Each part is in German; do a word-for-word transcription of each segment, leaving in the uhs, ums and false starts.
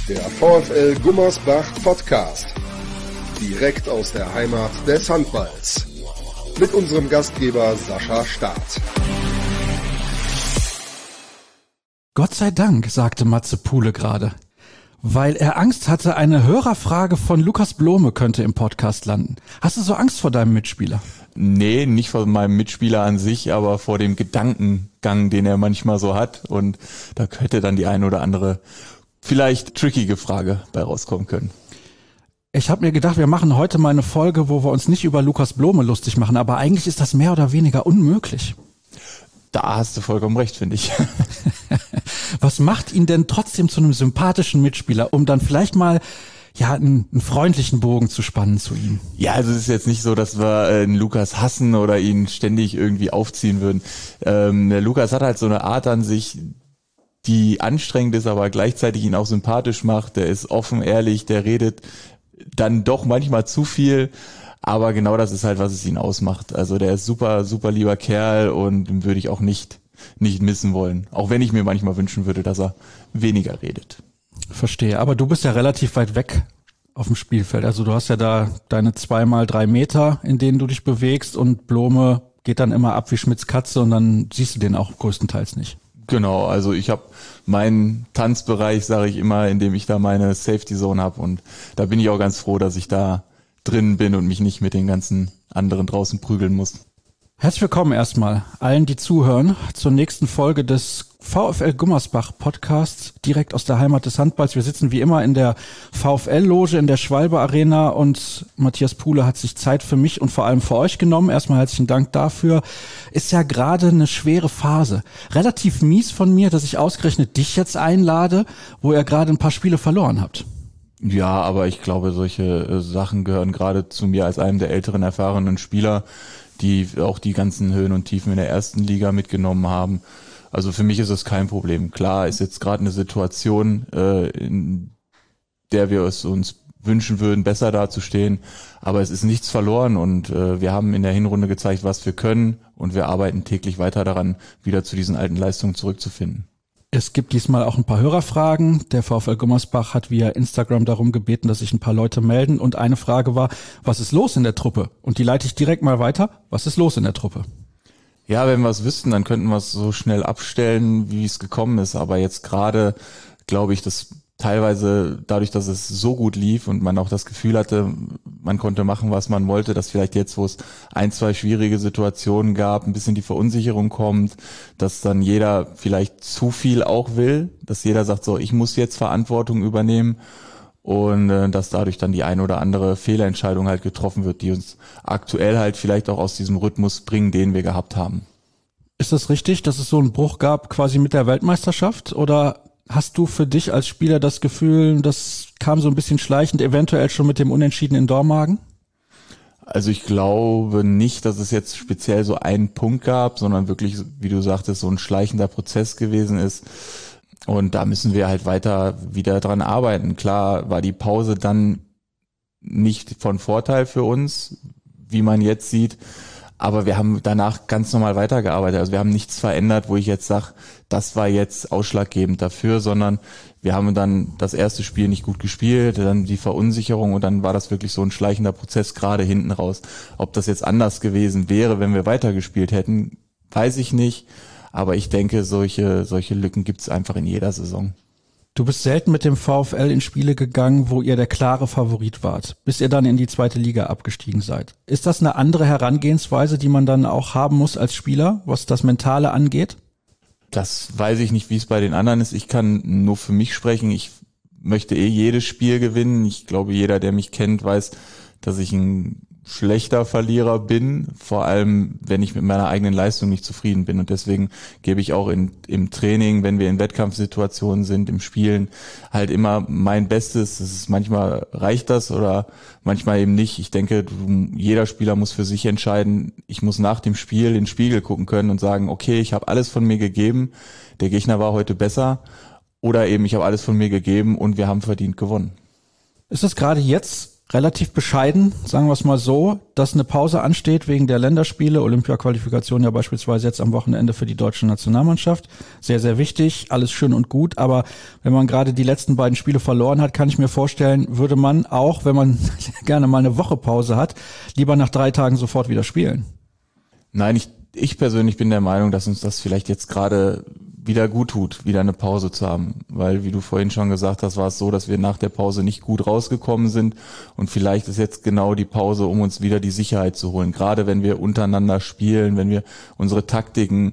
Der VfL Gummersbach Podcast. Direkt aus der Heimat des Handballs. Mit unserem Gastgeber Sascha Staat. Gott sei Dank, sagte Matze Pule gerade, weil er Angst hatte, eine Hörerfrage von Lukas Blome könnte im Podcast landen. Hast du so Angst vor deinem Mitspieler? Nee, nicht vor meinem Mitspieler an sich, aber vor dem Gedankengang, den er manchmal so hat. Und da hätte dann die eine oder andere vielleicht trickige Frage bei rauskommen können. Ich habe mir gedacht, wir machen heute mal eine Folge, wo wir uns nicht über Lukas Blome lustig machen, aber eigentlich ist das mehr oder weniger unmöglich. Da hast du vollkommen recht, finde ich. Was macht ihn denn trotzdem zu einem sympathischen Mitspieler, um dann vielleicht mal ja einen, einen freundlichen Bogen zu spannen zu ihm? Ja, also es ist jetzt nicht so, dass wir äh, einen Lukas hassen oder ihn ständig irgendwie aufziehen würden. Ähm, der Lukas hat halt so eine Art an sich, die anstrengend ist, aber gleichzeitig ihn auch sympathisch macht. Der ist offen, ehrlich, der redet dann doch manchmal zu viel. Aber genau das ist halt, was es ihn ausmacht. Also der ist super, super lieber Kerl und den würde ich auch nicht, nicht missen wollen. Auch wenn ich mir manchmal wünschen würde, dass er weniger redet. Verstehe, aber du bist ja relativ weit weg auf dem Spielfeld. Also du hast ja da deine zwei mal drei Meter, in denen du dich bewegst und Blome geht dann immer ab wie Schmitz Katze und dann siehst du den auch größtenteils nicht. Genau, also ich habe meinen Tanzbereich, sage ich immer, in dem ich da meine Safety Zone habe und da bin ich auch ganz froh, dass ich da drin bin und mich nicht mit den ganzen anderen draußen prügeln muss. Herzlich willkommen erstmal allen, die zuhören, zur nächsten Folge des VfL Gummersbach Podcasts, direkt aus der Heimat des Handballs. Wir sitzen wie immer in der VfL-Loge in der Schwalbe Arena und Matthias Pule hat sich Zeit für mich und vor allem für euch genommen. Erstmal herzlichen Dank dafür. Ist ja gerade eine schwere Phase. Relativ mies von mir, dass ich ausgerechnet dich jetzt einlade, wo ihr gerade ein paar Spiele verloren habt. Ja, aber ich glaube, solche äh, Sachen gehören gerade zu mir als einem der älteren, erfahrenen Spieler, die auch die ganzen Höhen und Tiefen in der ersten Liga mitgenommen haben. Also für mich ist es kein Problem. Klar ist jetzt gerade eine Situation, äh, in der wir es uns wünschen würden, besser dazustehen, aber es ist nichts verloren und äh, wir haben in der Hinrunde gezeigt, was wir können und wir arbeiten täglich weiter daran, wieder zu diesen alten Leistungen zurückzufinden. Es gibt diesmal auch ein paar Hörerfragen. Der VfL Gummersbach hat via Instagram darum gebeten, dass sich ein paar Leute melden. Und eine Frage war, was ist los in der Truppe? Und die leite ich direkt mal weiter. Was ist los in der Truppe? Ja, wenn wir es wüssten, dann könnten wir es so schnell abstellen, wie es gekommen ist. Aber jetzt gerade glaube ich, dass teilweise dadurch, dass es so gut lief und man auch das Gefühl hatte, man konnte machen, was man wollte, dass vielleicht jetzt, wo es ein, zwei schwierige Situationen gab, ein bisschen die Verunsicherung kommt, dass dann jeder vielleicht zu viel auch will, dass jeder sagt so, ich muss jetzt Verantwortung übernehmen und äh, dass dadurch dann die eine oder andere Fehlentscheidung halt getroffen wird, die uns aktuell halt vielleicht auch aus diesem Rhythmus bringen, den wir gehabt haben. Ist das richtig, dass es so einen Bruch gab quasi mit der Weltmeisterschaft oder hast du für dich als Spieler das Gefühl, das kam so ein bisschen schleichend, eventuell schon mit dem Unentschieden in Dormagen? Also ich glaube nicht, dass es jetzt speziell so einen Punkt gab, sondern wirklich, wie du sagtest, so ein schleichender Prozess gewesen ist. Und da müssen wir halt weiter wieder dran arbeiten. Klar war die Pause dann nicht von Vorteil für uns, wie man jetzt sieht. Aber wir haben danach ganz normal weitergearbeitet. Also wir haben nichts verändert, wo ich jetzt sage, das war jetzt ausschlaggebend dafür, sondern wir haben dann das erste Spiel nicht gut gespielt, dann die Verunsicherung und dann war das wirklich so ein schleichender Prozess gerade hinten raus. Ob das jetzt anders gewesen wäre, wenn wir weitergespielt hätten, weiß ich nicht. Aber ich denke, solche, solche Lücken gibt es einfach in jeder Saison. Du bist selten mit dem VfL in Spiele gegangen, wo ihr der klare Favorit wart, bis ihr dann in die zweite Liga abgestiegen seid. Ist das eine andere Herangehensweise, die man dann auch haben muss als Spieler, was das Mentale angeht? Das weiß ich nicht, wie es bei den anderen ist. Ich kann nur für mich sprechen. Ich möchte eh jedes Spiel gewinnen. Ich glaube, jeder, der mich kennt, weiß, dass ich ein schlechter Verlierer bin, vor allem wenn ich mit meiner eigenen Leistung nicht zufrieden bin und deswegen gebe ich auch in, im Training, wenn wir in Wettkampfsituationen sind, im Spielen, halt immer mein Bestes. Das ist, manchmal reicht das oder manchmal eben nicht. Ich denke, du, jeder Spieler muss für sich entscheiden. Ich muss nach dem Spiel in den Spiegel gucken können und sagen, okay, ich habe alles von mir gegeben, der Gegner war heute besser oder eben ich habe alles von mir gegeben und wir haben verdient gewonnen. Ist das gerade jetzt relativ bescheiden, sagen wir es mal so, dass eine Pause ansteht wegen der Länderspiele, Olympia-Qualifikation ja beispielsweise jetzt am Wochenende für die deutsche Nationalmannschaft. Sehr, sehr wichtig, alles schön und gut, aber wenn man gerade die letzten beiden Spiele verloren hat, kann ich mir vorstellen, würde man auch, wenn man gerne mal eine Woche Pause hat, lieber nach drei Tagen sofort wieder spielen. Nein, ich, ich persönlich bin der Meinung, dass uns das vielleicht jetzt gerade wieder gut tut, wieder eine Pause zu haben. Weil, wie du vorhin schon gesagt hast, war es so, dass wir nach der Pause nicht gut rausgekommen sind. Und vielleicht ist jetzt genau die Pause, um uns wieder die Sicherheit zu holen. Gerade wenn wir untereinander spielen, wenn wir unsere Taktiken,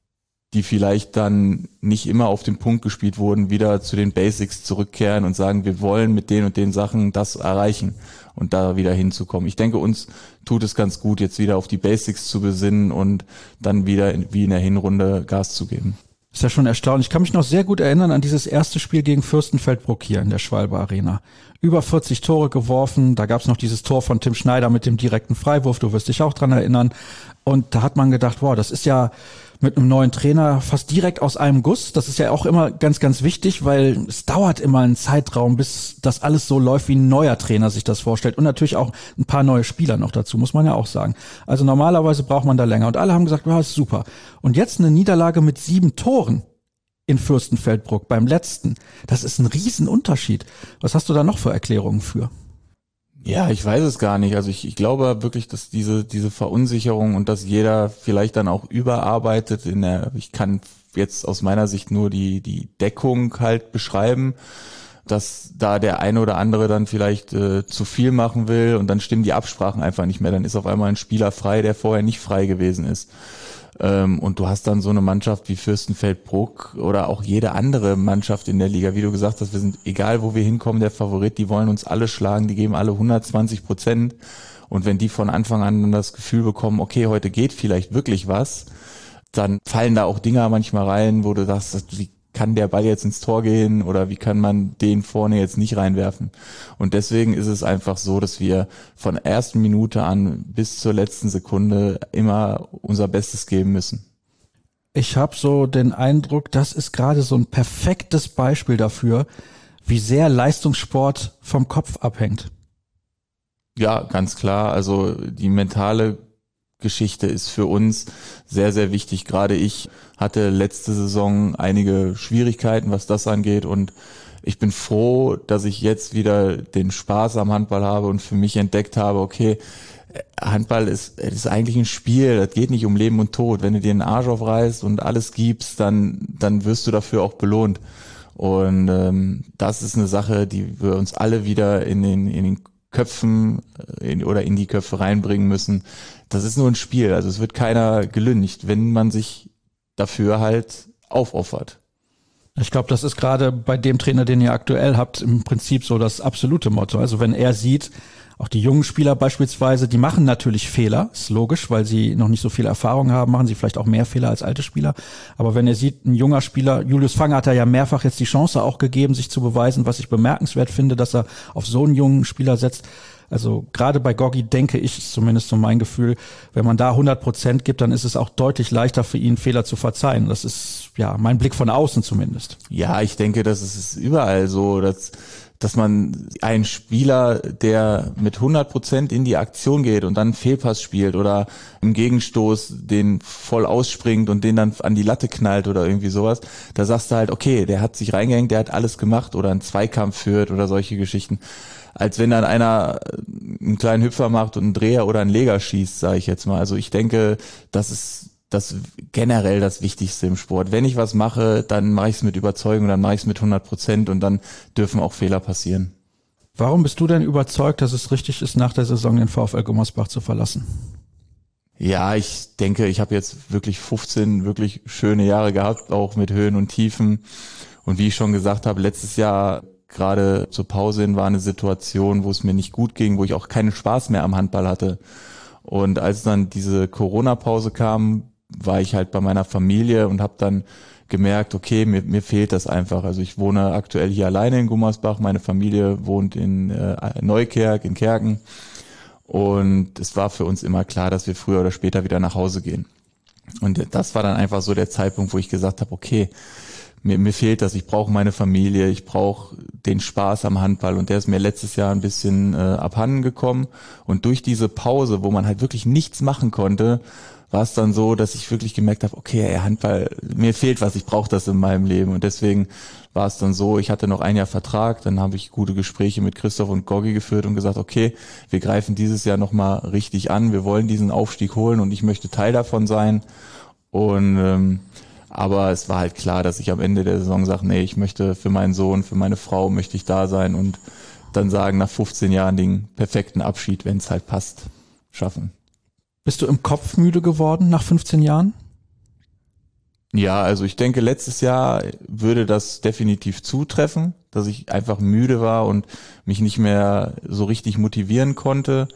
die vielleicht dann nicht immer auf den Punkt gespielt wurden, wieder zu den Basics zurückkehren und sagen, wir wollen mit den und den Sachen das erreichen und da wieder hinzukommen. Ich denke, uns tut es ganz gut, jetzt wieder auf die Basics zu besinnen und dann wieder in, wie in der Hinrunde Gas zu geben. Ist ja schon erstaunlich. Ich kann mich noch sehr gut erinnern an dieses erste Spiel gegen Fürstenfeldbruck hier in der Schwalbe Arena. Über vierzig Tore geworfen, da gab's noch dieses Tor von Tim Schneider mit dem direkten Freiwurf, du wirst dich auch dran erinnern. Und da hat man gedacht, wow, das ist ja mit einem neuen Trainer fast direkt aus einem Guss. Das ist ja auch immer ganz, ganz wichtig, weil es dauert immer einen Zeitraum, bis das alles so läuft, wie ein neuer Trainer sich das vorstellt. Und natürlich auch ein paar neue Spieler noch dazu, muss man ja auch sagen. Also normalerweise braucht man da länger. Und alle haben gesagt, wow, ist super. Und jetzt eine Niederlage mit sieben Toren in Fürstenfeldbruck beim letzten. Das ist ein Riesenunterschied. Was hast du da noch für Erklärungen für? Ja, ich weiß es gar nicht. Also ich, ich glaube wirklich, dass diese diese Verunsicherung und dass jeder vielleicht dann auch überarbeitet in der, ich kann jetzt aus meiner Sicht nur die die Deckung halt beschreiben, dass da der eine oder andere dann vielleicht äh, zu viel machen will und dann stimmen die Absprachen einfach nicht mehr. Dann ist auf einmal ein Spieler frei, der vorher nicht frei gewesen ist. Ähm, und du hast dann so eine Mannschaft wie Fürstenfeldbruck oder auch jede andere Mannschaft in der Liga, wie du gesagt hast, wir sind, egal wo wir hinkommen, der Favorit, die wollen uns alle schlagen, die geben alle hundertzwanzig Prozent. Und wenn die von Anfang an das Gefühl bekommen, okay, heute geht vielleicht wirklich was, dann fallen da auch Dinger manchmal rein, wo du sagst, wie kann der Ball jetzt ins Tor gehen oder wie kann man den vorne jetzt nicht reinwerfen? Und deswegen ist es einfach so, dass wir von der ersten Minute an bis zur letzten Sekunde immer unser Bestes geben müssen. Ich habe so den Eindruck, das ist gerade so ein perfektes Beispiel dafür, wie sehr Leistungssport vom Kopf abhängt. Ja, ganz klar. Also die mentale Geschichte ist für uns sehr, sehr wichtig. Gerade ich hatte letzte Saison einige Schwierigkeiten, was das angeht, und ich bin froh, dass ich jetzt wieder den Spaß am Handball habe und für mich entdeckt habe, okay, Handball ist, ist eigentlich ein Spiel, das geht nicht um Leben und Tod. Wenn du dir den Arsch aufreißt und alles gibst, dann, dann wirst du dafür auch belohnt. Und ähm, das ist eine Sache, die wir uns alle wieder in den, in den Köpfen in, oder in die Köpfe reinbringen müssen. Das ist nur ein Spiel, also es wird keiner gelüncht, wenn man sich dafür halt aufopfert. Ich glaube, das ist gerade bei dem Trainer, den ihr aktuell habt, im Prinzip so das absolute Motto. Also wenn er sieht, auch die jungen Spieler beispielsweise, die machen natürlich Fehler, ist logisch, weil sie noch nicht so viel Erfahrung haben, machen sie vielleicht auch mehr Fehler als alte Spieler. Aber wenn er sieht, ein junger Spieler, Julius Fanger hat er ja mehrfach jetzt die Chance auch gegeben, sich zu beweisen, was ich bemerkenswert finde, dass er auf so einen jungen Spieler setzt. Also gerade bei Gogi denke ich, ist zumindest so mein Gefühl, wenn man da hundert Prozent gibt, dann ist es auch deutlich leichter für ihn, Fehler zu verzeihen. Das ist ja mein Blick von außen zumindest. Ja, ich denke, das ist überall so, dass dass man einen Spieler, der mit hundert Prozent in die Aktion geht und dann einen Fehlpass spielt oder im Gegenstoß den voll ausspringt und den dann an die Latte knallt oder irgendwie sowas, da sagst du halt, okay, der hat sich reingehängt, der hat alles gemacht oder einen Zweikampf führt oder solche Geschichten. Als wenn dann einer einen kleinen Hüpfer macht und einen Dreher oder einen Leger schießt, sage ich jetzt mal. Also ich denke, das ist das generell das Wichtigste im Sport. Wenn ich was mache, dann mache ich es mit Überzeugung, dann mache ich es mit hundert Prozent und dann dürfen auch Fehler passieren. Warum bist du denn überzeugt, dass es richtig ist, nach der Saison den VfL Gummersbach zu verlassen? Ja, ich denke, ich habe jetzt wirklich fünfzehn wirklich schöne Jahre gehabt, auch mit Höhen und Tiefen. Und wie ich schon gesagt habe, letztes Jahr gerade zur Pause hin war eine Situation, wo es mir nicht gut ging, wo ich auch keinen Spaß mehr am Handball hatte. Und als dann diese Corona-Pause kam, war ich halt bei meiner Familie und habe dann gemerkt, okay, mir, mir fehlt das einfach. Also ich wohne aktuell hier alleine in Gummersbach, meine Familie wohnt in äh, Neukerk, in Kerken. Und es war für uns immer klar, dass wir früher oder später wieder nach Hause gehen. Und das war dann einfach so der Zeitpunkt, wo ich gesagt habe, okay, mir, mir fehlt das, ich brauche meine Familie, ich brauche den Spaß am Handball und der ist mir letztes Jahr ein bisschen äh, abhanden gekommen und durch diese Pause, wo man halt wirklich nichts machen konnte, war es dann so, dass ich wirklich gemerkt habe, okay, ey, Handball, mir fehlt was, ich brauche das in meinem Leben und deswegen war es dann so, ich hatte noch ein Jahr Vertrag, dann habe ich gute Gespräche mit Christoph und Goggi geführt und gesagt, okay, wir greifen dieses Jahr nochmal richtig an, wir wollen diesen Aufstieg holen und ich möchte Teil davon sein und ähm, aber es war halt klar, dass ich am Ende der Saison sage, nee, ich möchte für meinen Sohn, für meine Frau möchte ich da sein und dann sagen, nach fünfzehn Jahren den perfekten Abschied, wenn es halt passt, schaffen. Bist du im Kopf müde geworden nach fünfzehn Jahren? Ja, also ich denke, letztes Jahr würde das definitiv zutreffen, dass ich einfach müde war und mich nicht mehr so richtig motivieren konnte.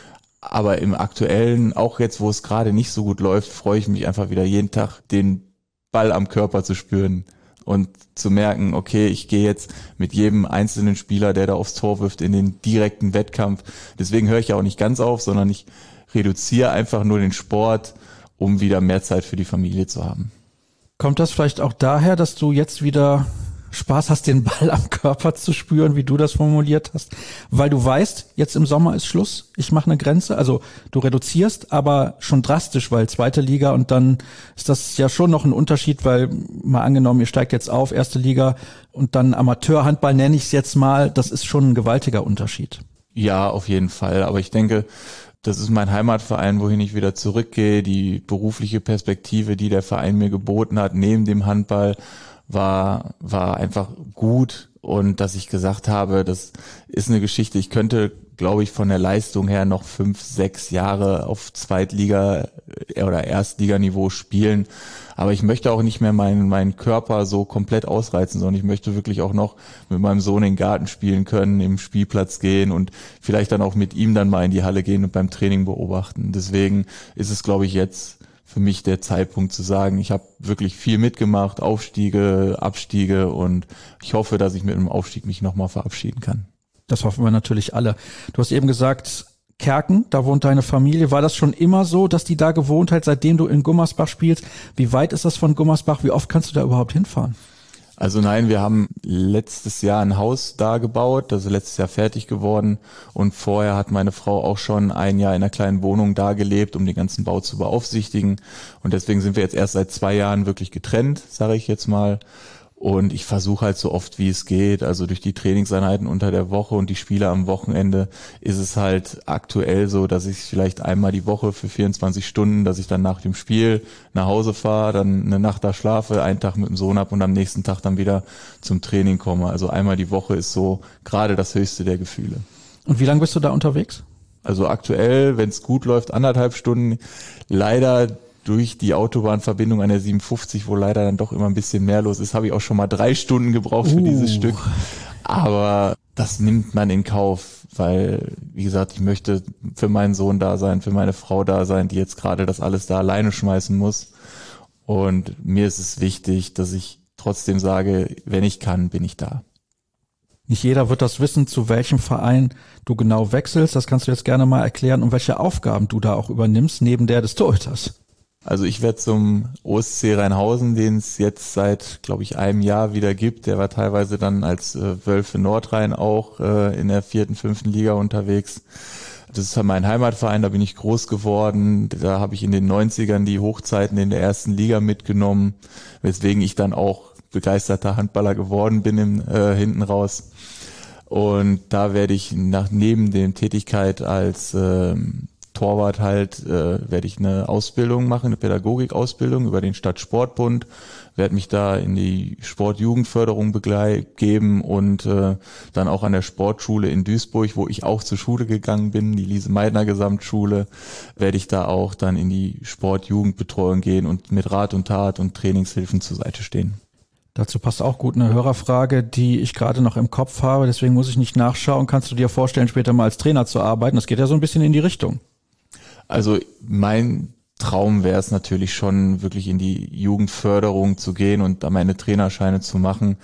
Aber im Aktuellen, auch jetzt, wo es gerade nicht so gut läuft, freue ich mich einfach wieder jeden Tag, den Ball am Körper zu spüren und zu merken, okay, ich gehe jetzt mit jedem einzelnen Spieler, der da aufs Tor wirft, in den direkten Wettkampf. Deswegen höre ich ja auch nicht ganz auf, sondern ich reduziere einfach nur den Sport, um wieder mehr Zeit für die Familie zu haben. Kommt das vielleicht auch daher, dass du jetzt wieder Spaß hast, den Ball am Körper zu spüren, wie du das formuliert hast? Weil du weißt, jetzt im Sommer ist Schluss, ich mache eine Grenze. Also du reduzierst, aber schon drastisch, weil zweite Liga und dann ist das ja schon noch ein Unterschied, weil mal angenommen, ihr steigt jetzt auf, erste Liga und dann Amateurhandball nenne ich es jetzt mal, das ist schon ein gewaltiger Unterschied. Ja, auf jeden Fall. Aber ich denke, das ist mein Heimatverein, wohin ich wieder zurückgehe. Die berufliche Perspektive, die der Verein mir geboten hat, neben dem Handball, war, war einfach gut. Und dass ich gesagt habe, das ist eine Geschichte, ich könnte, glaube ich, von der Leistung her noch fünf, sechs Jahre auf Zweitliga- oder Erstliganiveau spielen. Aber ich möchte auch nicht mehr meinen, meinen Körper so komplett ausreizen, sondern ich möchte wirklich auch noch mit meinem Sohn in den Garten spielen können, im Spielplatz gehen und vielleicht dann auch mit ihm dann mal in die Halle gehen und beim Training beobachten. Deswegen ist es, glaube ich, jetzt für mich der Zeitpunkt zu sagen, ich habe wirklich viel mitgemacht, Aufstiege, Abstiege und ich hoffe, dass ich mit einem Aufstieg mich nochmal verabschieden kann. Das hoffen wir natürlich alle. Du hast eben gesagt, Kerken, da wohnt deine Familie. War das schon immer so, dass die da gewohnt hat, seitdem du in Gummersbach spielst? Wie weit ist das von Gummersbach? Wie oft kannst du da überhaupt hinfahren? Also nein, wir haben letztes Jahr ein Haus da gebaut, das ist letztes Jahr fertig geworden und vorher hat meine Frau auch schon ein Jahr in einer kleinen Wohnung da gelebt, um den ganzen Bau zu beaufsichtigen und deswegen sind wir jetzt erst seit zwei Jahren wirklich getrennt, sage ich jetzt mal. Und ich versuche halt so oft wie es geht, also durch die Trainingseinheiten unter der Woche und die Spiele am Wochenende ist es halt aktuell so, dass ich vielleicht einmal die Woche für vierundzwanzig Stunden, dass ich dann nach dem Spiel nach Hause fahre, dann eine Nacht da schlafe, einen Tag mit dem Sohn ab und am nächsten Tag dann wieder zum Training komme. Also einmal die Woche ist so gerade das höchste der Gefühle. Und wie lange bist du da unterwegs? Also aktuell, wenn es gut läuft, anderthalb Stunden. Leider durch die Autobahnverbindung an der siebenundfünfzig, wo leider dann doch immer ein bisschen mehr los ist, habe ich auch schon mal drei Stunden gebraucht für uh. dieses Stück. Aber das nimmt man in Kauf, weil, wie gesagt, ich möchte für meinen Sohn da sein, für meine Frau da sein, die jetzt gerade das alles da alleine schmeißen muss. Und mir ist es wichtig, dass ich trotzdem sage, wenn ich kann, bin ich da. Nicht jeder wird das wissen, zu welchem Verein du genau wechselst. Das kannst du jetzt gerne mal erklären und welche Aufgaben du da auch übernimmst, neben der des Torhüters. Also ich werde zum O S C Rheinhausen, den es jetzt seit, glaube ich, einem Jahr wieder gibt. Der war teilweise dann als äh, Wölfe Nordrhein auch äh, in der vierten, fünften Liga unterwegs. Das ist halt mein Heimatverein, da bin ich groß geworden. Da habe ich in den neunzigern die Hochzeiten in der ersten Liga mitgenommen, weswegen ich dann auch begeisterter Handballer geworden bin im, äh, hinten raus. Und da werde ich nach neben der Tätigkeit als ähm, Torwart halt, äh, werde ich eine Ausbildung machen, eine Pädagogikausbildung über den Stadtsportbund, werde mich da in die Sportjugendförderung begeben und äh, dann auch an der Sportschule in Duisburg, wo ich auch zur Schule gegangen bin, die Lise-Meitner-Gesamtschule, werde ich da auch dann in die Sportjugendbetreuung gehen und mit Rat und Tat und Trainingshilfen zur Seite stehen. Dazu passt auch gut eine Hörerfrage, die ich gerade noch im Kopf habe, deswegen muss ich nicht nachschauen. Kannst du dir vorstellen, später mal als Trainer zu arbeiten? Das geht ja so ein bisschen in die Richtung. Also mein Traum wäre es natürlich schon, wirklich in die Jugendförderung zu gehen und da meine Trainerscheine zu machen.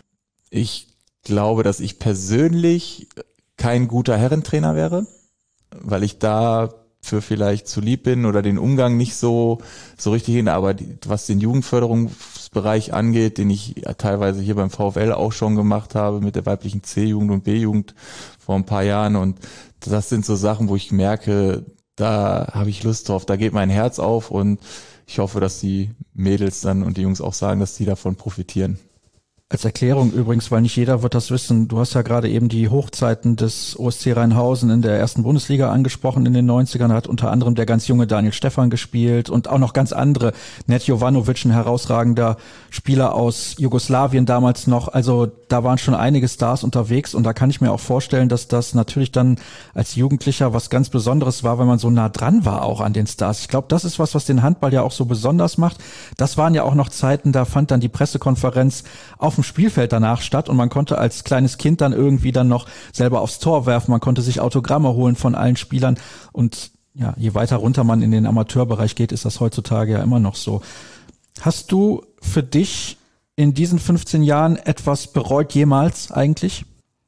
Ich glaube, dass ich persönlich kein guter Herrentrainer wäre, weil ich da für vielleicht zu lieb bin oder den Umgang nicht so so richtig hin, aber die, was den Jugendförderungsbereich angeht, den ich teilweise hier beim VfL auch schon gemacht habe mit der weiblichen C-Jugend und B-Jugend vor ein paar Jahren, und das sind so Sachen, wo ich merke, da habe ich Lust drauf, da geht mein Herz auf, und ich hoffe, dass die Mädels dann und die Jungs auch sagen, dass die davon profitieren. Als Erklärung übrigens, weil nicht jeder wird das wissen, du hast ja gerade eben die Hochzeiten des O S C Rheinhausen in der ersten Bundesliga angesprochen in den neunzigern, hat unter anderem der ganz junge Daniel Stephan gespielt und auch noch ganz andere. Net Jovanovic, ein herausragender Spieler aus Jugoslawien damals noch, also da waren schon einige Stars unterwegs, und da kann ich mir auch vorstellen, dass das natürlich dann als Jugendlicher was ganz Besonderes war, weil man so nah dran war auch an den Stars. Ich glaube, das ist was, was den Handball ja auch so besonders macht. Das waren ja auch noch Zeiten, da fand dann die Pressekonferenz auf dem Spielfeld danach statt, und man konnte als kleines Kind dann irgendwie dann noch selber aufs Tor werfen, man konnte sich Autogramme holen von allen Spielern, und ja, je weiter runter man in den Amateurbereich geht, ist das heutzutage ja immer noch so. Hast du für dich in diesen fünfzehn Jahren etwas bereut jemals eigentlich?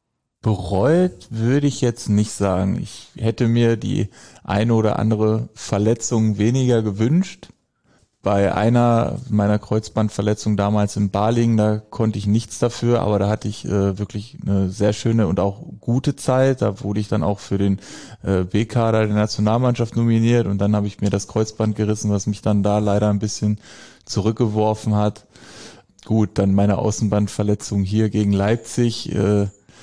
Bereut würde ich jetzt nicht sagen. Ich hätte mir die eine oder andere Verletzung weniger gewünscht. Bei einer meiner Kreuzbandverletzungen damals in Balingen, da konnte ich nichts dafür, aber da hatte ich äh, wirklich eine sehr schöne und auch gute Zeit. Da wurde ich dann auch für den äh, B-Kader der Nationalmannschaft nominiert, und dann habe ich mir das Kreuzband gerissen, was mich dann da leider ein bisschen zurückgeworfen hat. Gut, dann meine Außenbandverletzung hier gegen Leipzig äh,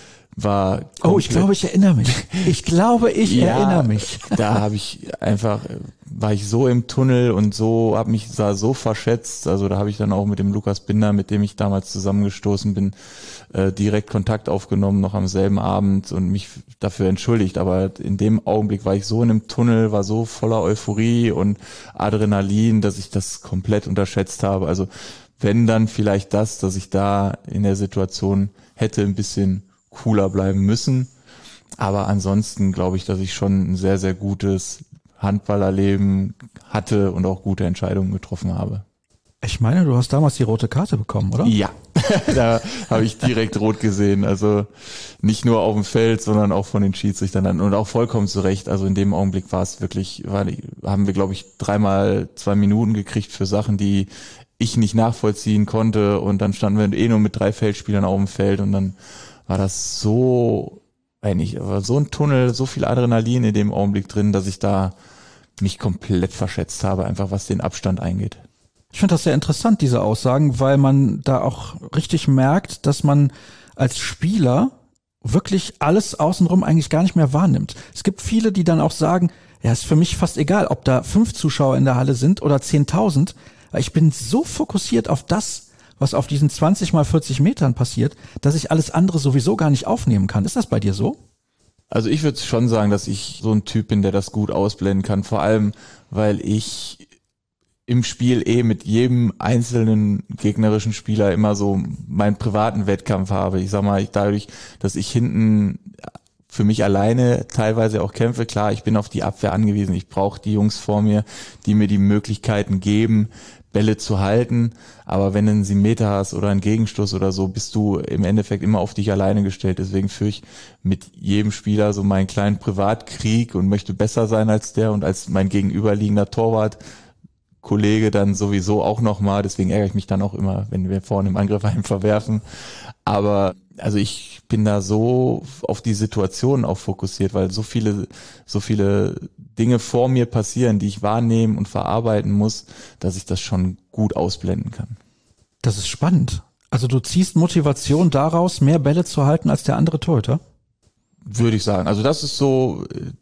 war Oh, ich glaube, ich erinnere mich. Ich glaube, ich ja, erinnere mich. Da habe ich einfach, war ich so im Tunnel und so, habe mich da so verschätzt. Also da habe ich dann auch mit dem Lukas Binder, mit dem ich damals zusammengestoßen bin, äh, direkt Kontakt aufgenommen, noch am selben Abend, und mich dafür entschuldigt. Aber in dem Augenblick war ich so in einem Tunnel, war so voller Euphorie und Adrenalin, dass ich das komplett unterschätzt habe. Also wenn dann vielleicht das, dass ich da in der Situation hätte ein bisschen cooler bleiben müssen. Aber ansonsten glaube ich, dass ich schon ein sehr, sehr gutes Handballerleben hatte und auch gute Entscheidungen getroffen habe. Ich meine, du hast damals die rote Karte bekommen, oder? Ja, da habe ich direkt rot gesehen. Also nicht nur auf dem Feld, sondern auch von den Schiedsrichtern dann, und auch vollkommen zu Recht. Also in dem Augenblick war es wirklich, war, haben wir, glaube ich, dreimal zwei Minuten gekriegt für Sachen, die ich nicht nachvollziehen konnte, und dann standen wir eh nur mit drei Feldspielern auf dem Feld, und dann war das so, eigentlich, war so ein Tunnel, so viel Adrenalin in dem Augenblick drin, dass ich da mich komplett verschätzt habe, einfach was den Abstand eingeht. Ich finde das sehr interessant, diese Aussagen, weil man da auch richtig merkt, dass man als Spieler wirklich alles außenrum eigentlich gar nicht mehr wahrnimmt. Es gibt viele, die dann auch sagen, ja, ist für mich fast egal, ob da fünf Zuschauer in der Halle sind oder zehntausend. Ich bin so fokussiert auf das, was auf diesen zwanzig mal vierzig Metern passiert, dass ich alles andere sowieso gar nicht aufnehmen kann. Ist das bei dir so? Also ich würde schon sagen, dass ich so ein Typ bin, der das gut ausblenden kann. Vor allem, weil ich im Spiel eh mit jedem einzelnen gegnerischen Spieler immer so meinen privaten Wettkampf habe. Ich sag mal, ich, dadurch, dass ich hinten für mich alleine teilweise auch kämpfe, klar, ich bin auf die Abwehr angewiesen. Ich brauche die Jungs vor mir, die mir die Möglichkeiten geben, Bälle zu halten, aber wenn du einen sieben Meter hast oder einen Gegenstoß oder so, bist du im Endeffekt immer auf dich alleine gestellt. Deswegen führe ich mit jedem Spieler so meinen kleinen Privatkrieg und möchte besser sein als der und als mein gegenüberliegender Torwartkollege dann sowieso auch nochmal. Deswegen ärgere ich mich dann auch immer, wenn wir vorne im Angriff einen verwerfen. Aber also ich bin da so auf die Situation auch fokussiert, weil so viele, so viele Dinge vor mir passieren, die ich wahrnehmen und verarbeiten muss, dass ich das schon gut ausblenden kann. Das ist spannend. Also du ziehst Motivation daraus, mehr Bälle zu halten als der andere Torhüter? Würde ich sagen. Also das ist so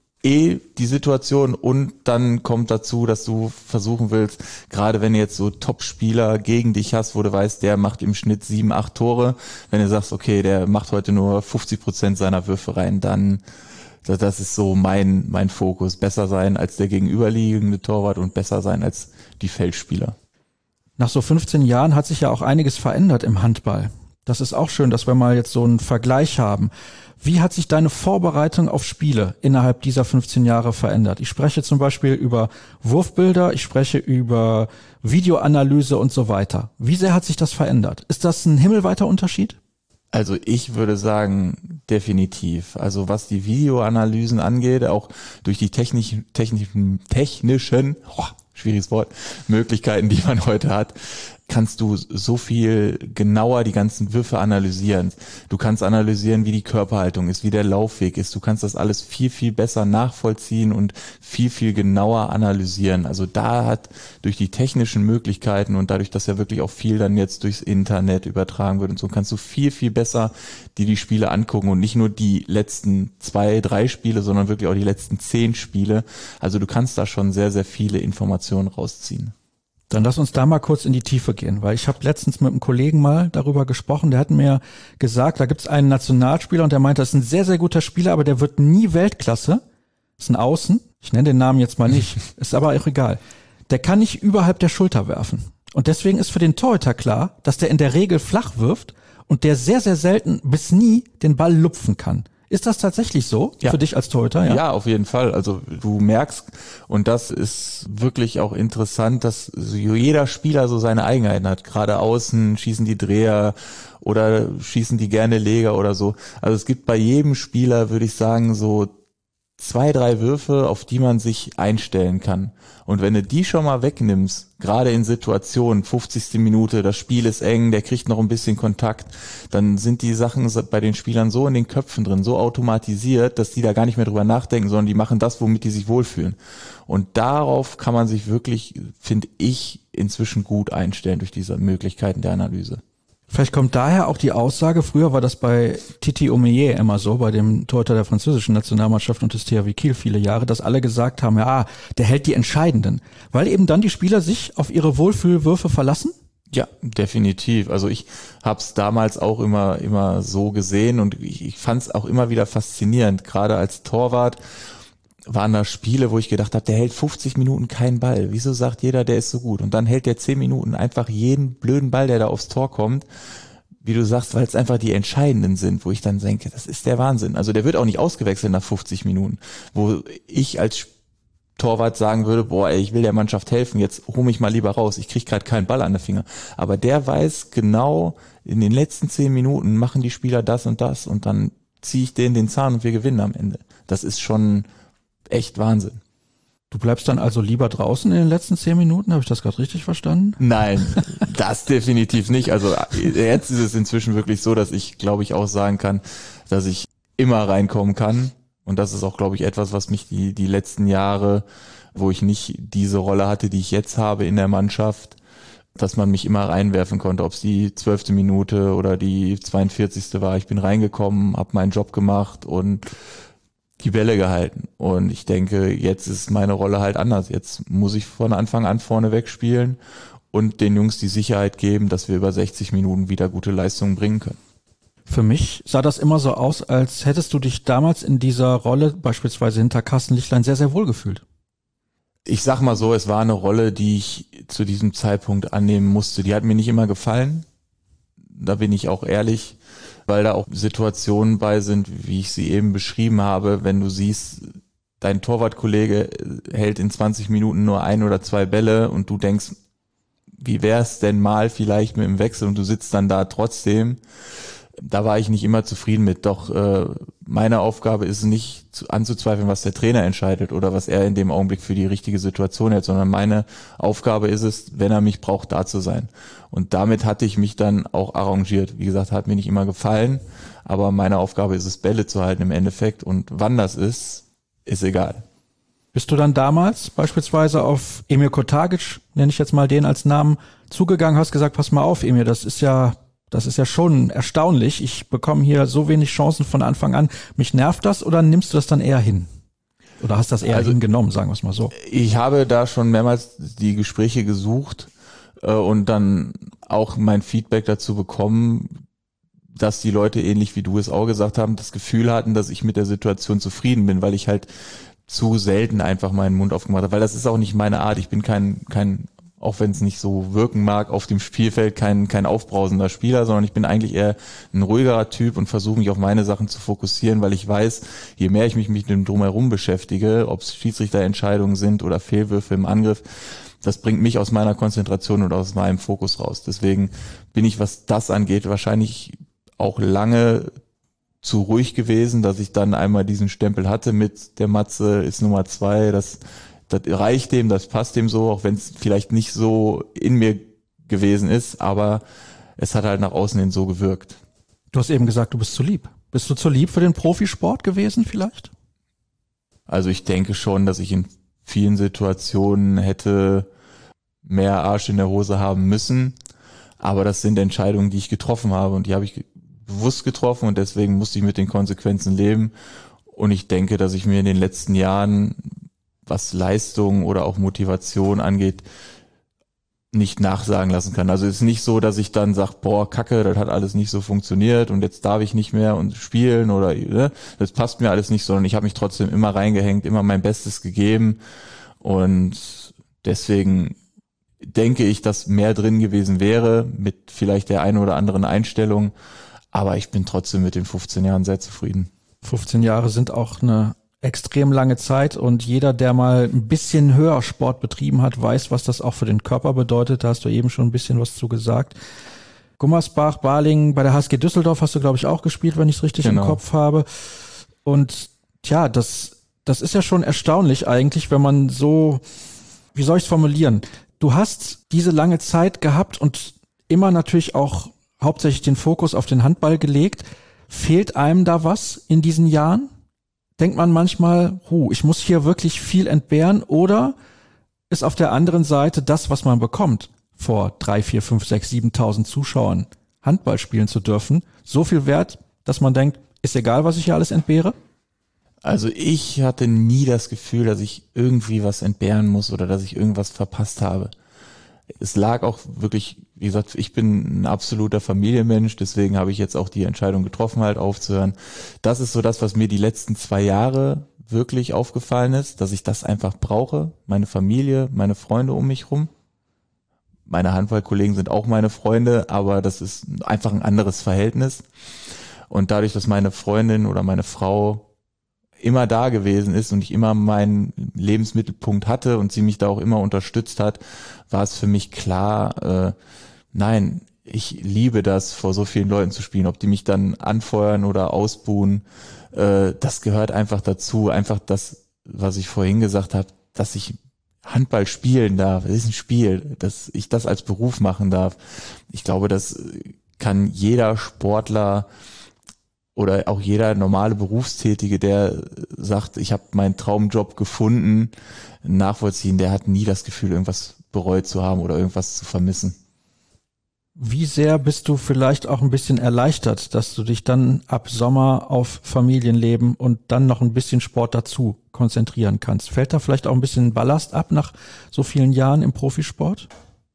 eh die Situation, und dann kommt dazu, dass du versuchen willst, gerade wenn du jetzt so Top-Spieler gegen dich hast, wo du weißt, der macht im Schnitt sieben, acht Tore, wenn du sagst, okay, der macht heute nur fünfzig Prozent seiner Würfe rein, dann das ist so mein mein Fokus. Besser sein als der gegenüberliegende Torwart und besser sein als die Feldspieler. Nach so fünfzehn Jahren hat sich ja auch einiges verändert im Handball. Das ist auch schön, dass wir mal jetzt so einen Vergleich haben. Wie hat sich deine Vorbereitung auf Spiele innerhalb dieser fünfzehn Jahre verändert? Ich spreche zum Beispiel über Wurfbilder, ich spreche über Videoanalyse und so weiter. Wie sehr hat sich das verändert? Ist das ein himmelweiter Unterschied? Also ich würde sagen, definitiv. Also was die Videoanalysen angeht, auch durch die technisch, technischen, technischen, oh, schwieriges Wort, Möglichkeiten, die man heute hat, kannst du so viel genauer die ganzen Würfe analysieren. Du kannst analysieren, wie die Körperhaltung ist, wie der Laufweg ist. Du kannst das alles viel, viel besser nachvollziehen und viel, viel genauer analysieren. Also da hat durch die technischen Möglichkeiten und dadurch, dass ja wirklich auch viel dann jetzt durchs Internet übertragen wird und so, kannst du viel, viel besser dir die Spiele angucken und nicht nur die letzten zwei, drei Spiele, sondern wirklich auch die letzten zehn Spiele. Also du kannst da schon sehr, sehr viele Informationen rausziehen. Dann lass uns da mal kurz in die Tiefe gehen, weil ich habe letztens mit einem Kollegen mal darüber gesprochen, der hat mir gesagt, da gibt es einen Nationalspieler und der meint, das ist ein sehr, sehr guter Spieler, aber der wird nie Weltklasse. Das ist ein Außen, ich nenne den Namen jetzt mal nicht, ist aber auch egal. Der kann nicht überhalb der Schulter werfen. Und deswegen ist für den Torhüter klar, dass der in der Regel flach wirft und der sehr, sehr selten bis nie den Ball lupfen kann. Ist das tatsächlich so ja. für dich als Torhüter? Ja? Ja, auf jeden Fall. Also du merkst, und das ist wirklich auch interessant, dass jeder Spieler so seine Eigenheiten hat. Gerade außen schießen die Dreher oder schießen die gerne Leger oder so. Also es gibt bei jedem Spieler, würde ich sagen, so zwei, drei Würfe, auf die man sich einstellen kann. Und wenn du die schon mal wegnimmst, gerade in Situationen, fünfzigste Minute, das Spiel ist eng, der kriegt noch ein bisschen Kontakt, dann sind die Sachen bei den Spielern so in den Köpfen drin, so automatisiert, dass die da gar nicht mehr drüber nachdenken, sondern die machen das, womit die sich wohlfühlen. Und darauf kann man sich wirklich, finde ich, inzwischen gut einstellen durch diese Möglichkeiten der Analyse. Vielleicht kommt daher auch die Aussage, früher war das bei Titi Omeyer immer so, bei dem Torhüter der französischen Nationalmannschaft und des T H W Kiel viele Jahre, dass alle gesagt haben, ja, der hält die Entscheidenden, weil eben dann die Spieler sich auf ihre Wohlfühlwürfe verlassen? Ja, definitiv. Also ich habe es damals auch immer immer so gesehen und ich, ich fand es auch immer wieder faszinierend, gerade als Torwart. Waren da Spiele, wo ich gedacht habe, der hält fünfzig Minuten keinen Ball. Wieso sagt jeder, der ist so gut? Und dann hält der zehn Minuten einfach jeden blöden Ball, der da aufs Tor kommt. Wie du sagst, weil es einfach die entscheidenden sind, wo ich dann denke, das ist der Wahnsinn. Also der wird auch nicht ausgewechselt nach fünfzig Minuten. Wo ich als Torwart sagen würde, boah, ey, ich will der Mannschaft helfen, jetzt hol mich mal lieber raus. Ich krieg gerade keinen Ball an den Finger. Aber der weiß genau, in den letzten zehn Minuten machen die Spieler das und das und dann ziehe ich denen den Zahn und wir gewinnen am Ende. Das ist schon echt Wahnsinn. Du bleibst dann also lieber draußen in den letzten zehn Minuten? Habe ich das gerade richtig verstanden? Nein, das definitiv nicht. Also jetzt ist es inzwischen wirklich so, dass ich, glaube ich, auch sagen kann, dass ich immer reinkommen kann. Und das ist auch, glaube ich, etwas, was mich die, die letzten Jahre, wo ich nicht diese Rolle hatte, die ich jetzt habe in der Mannschaft, dass man mich immer reinwerfen konnte, ob es die zwölfte Minute oder die zweiundvierzigste war. Ich bin reingekommen, habe meinen Job gemacht und die Bälle gehalten. Und ich denke, jetzt ist meine Rolle halt anders. Jetzt muss ich von Anfang an vorne wegspielen und den Jungs die Sicherheit geben, dass wir über sechzig Minuten wieder gute Leistungen bringen können. Für mich sah das immer so aus, als hättest du dich damals in dieser Rolle, beispielsweise hinter Carsten Lichtlein, sehr, sehr wohl gefühlt. Ich sag mal so, es war eine Rolle, die ich zu diesem Zeitpunkt annehmen musste. Die hat mir nicht immer gefallen. Da bin ich auch ehrlich, weil da auch Situationen bei sind, wie ich sie eben beschrieben habe, wenn du siehst, dein Torwartkollege hält in zwanzig Minuten nur ein oder zwei Bälle und du denkst, wie wär's denn mal vielleicht mit dem Wechsel und du sitzt dann da trotzdem. Da war ich nicht immer zufrieden mit, doch äh, meine Aufgabe ist nicht zu, anzuzweifeln, was der Trainer entscheidet oder was er in dem Augenblick für die richtige Situation hält, sondern meine Aufgabe ist es, wenn er mich braucht, da zu sein. Und damit hatte ich mich dann auch arrangiert. Wie gesagt, hat mir nicht immer gefallen, aber meine Aufgabe ist es, Bälle zu halten im Endeffekt und wann das ist, ist egal. Bist du dann damals beispielsweise auf Emir Kotagic, nenne ich jetzt mal den als Namen, zugegangen, hast gesagt, pass mal auf, Emir, das ist ja Das ist ja schon erstaunlich. Ich bekomme hier so wenig Chancen von Anfang an. Mich nervt das oder nimmst du das dann eher hin? Oder hast das eher also, hingenommen, sagen wir es mal so? Ich habe da schon mehrmals die Gespräche gesucht äh, und dann auch mein Feedback dazu bekommen, dass die Leute, ähnlich wie du es auch gesagt haben, das Gefühl hatten, dass ich mit der Situation zufrieden bin, weil ich halt zu selten einfach meinen Mund aufgemacht habe. Weil das ist auch nicht meine Art. Ich bin kein kein auch wenn es nicht so wirken mag, auf dem Spielfeld kein kein aufbrausender Spieler, sondern ich bin eigentlich eher ein ruhigerer Typ und versuche mich auf meine Sachen zu fokussieren, weil ich weiß, je mehr ich mich mit dem Drumherum beschäftige, ob es Schiedsrichterentscheidungen sind oder Fehlwürfe im Angriff, das bringt mich aus meiner Konzentration und aus meinem Fokus raus. Deswegen bin ich, was das angeht, wahrscheinlich auch lange zu ruhig gewesen, dass ich dann einmal diesen Stempel hatte mit der Matze ist Nummer zwei, das, das reicht dem, das passt dem so, auch wenn es vielleicht nicht so in mir gewesen ist, aber es hat halt nach außen hin so gewirkt. Du hast eben gesagt, du bist zu lieb. Bist du zu lieb für den Profisport gewesen vielleicht? Also ich denke schon, dass ich in vielen Situationen hätte mehr Arsch in der Hose haben müssen, aber das sind Entscheidungen, die ich getroffen habe und die habe ich bewusst getroffen und deswegen musste ich mit den Konsequenzen leben und ich denke, dass ich mir in den letzten Jahren, was Leistung oder auch Motivation angeht, nicht nachsagen lassen kann. Also es ist nicht so, dass ich dann sage, boah, Kacke, das hat alles nicht so funktioniert und jetzt darf ich nicht mehr und spielen oder ne, das passt mir alles nicht, sondern ich habe mich trotzdem immer reingehängt, immer mein Bestes gegeben und deswegen denke ich, dass mehr drin gewesen wäre mit vielleicht der einen oder anderen Einstellung, aber ich bin trotzdem mit den fünfzehn Jahren sehr zufrieden. fünfzehn Jahre sind auch eine extrem lange Zeit und jeder, der mal ein bisschen höher Sport betrieben hat, weiß, was das auch für den Körper bedeutet. Da hast du eben schon ein bisschen was zu gesagt. Gummersbach, Balingen, bei der H S G Düsseldorf hast du, glaube ich, auch gespielt, wenn ich es richtig genau im Kopf habe. Und tja, das, das ist ja schon erstaunlich eigentlich, wenn man so, wie soll ich es formulieren? Du hast diese lange Zeit gehabt und immer natürlich auch hauptsächlich den Fokus auf den Handball gelegt. Fehlt einem da was in diesen Jahren? Denkt man manchmal, huh, ich muss hier wirklich viel entbehren, oder ist auf der anderen Seite das, was man bekommt, vor drei, vier, fünf, sechs, siebentausend Zuschauern Handball spielen zu dürfen, so viel wert, dass man denkt, ist egal, was ich hier alles entbehre? Also ich hatte nie das Gefühl, dass ich irgendwie was entbehren muss oder dass ich irgendwas verpasst habe. Es lag auch wirklich, wie gesagt, ich bin ein absoluter Familienmensch, deswegen habe ich jetzt auch die Entscheidung getroffen, halt aufzuhören. Das ist so das, was mir die letzten zwei Jahre wirklich aufgefallen ist, dass ich das einfach brauche. Meine Familie, meine Freunde um mich rum. Meine Handballkollegen sind auch meine Freunde, aber das ist einfach ein anderes Verhältnis. Und dadurch, dass meine Freundin oder meine Frau immer da gewesen ist und ich immer meinen Lebensmittelpunkt hatte und sie mich da auch immer unterstützt hat, war es für mich klar, äh, nein, ich liebe das, vor so vielen Leuten zu spielen, ob die mich dann anfeuern oder ausbuhen, äh, das gehört einfach dazu, einfach das, was ich vorhin gesagt habe, dass ich Handball spielen darf, das ist ein Spiel, dass ich das als Beruf machen darf. Ich glaube, das kann jeder Sportler oder auch jeder normale Berufstätige, der sagt, ich habe meinen Traumjob gefunden, nachvollziehen, der hat nie das Gefühl, irgendwas bereut zu haben oder irgendwas zu vermissen. Wie sehr bist du vielleicht auch ein bisschen erleichtert, dass du dich dann ab Sommer auf Familienleben und dann noch ein bisschen Sport dazu konzentrieren kannst? Fällt da vielleicht auch ein bisschen Ballast ab nach so vielen Jahren im Profisport?